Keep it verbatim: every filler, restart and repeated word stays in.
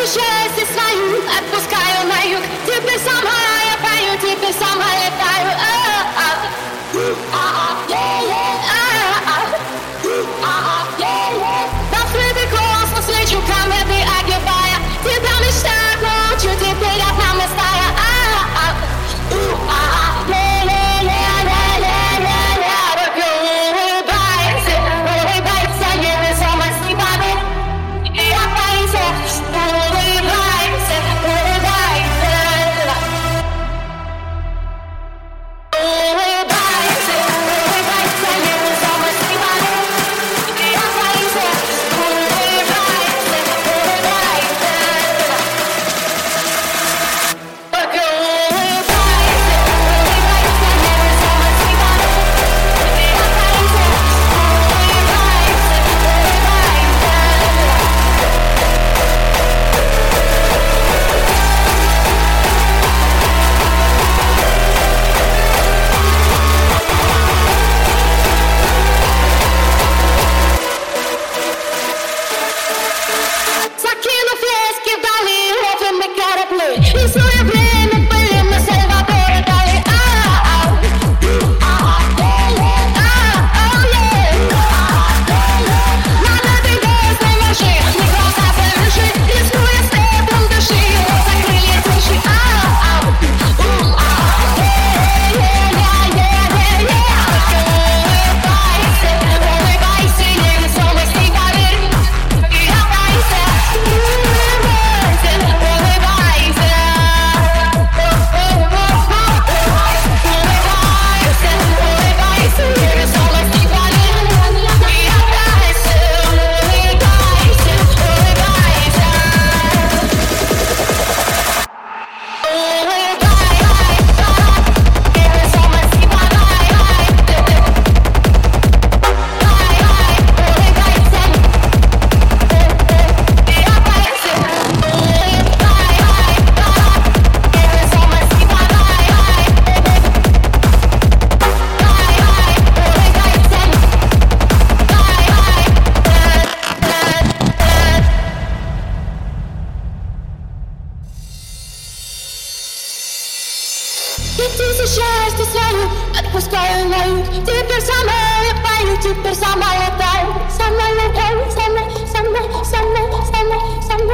счастье свою отпускаю на юг. Теперь сама я пою, теперь сама летаю. В открытый космос лечу, кометы огибая. Тебя мечтать научу, теперь одна мы стая. Счастье свое отпускаю на юг. Теперь сама я пою, теперь сама летаю. Сама летаю, сама, сама, сама, сама, сама.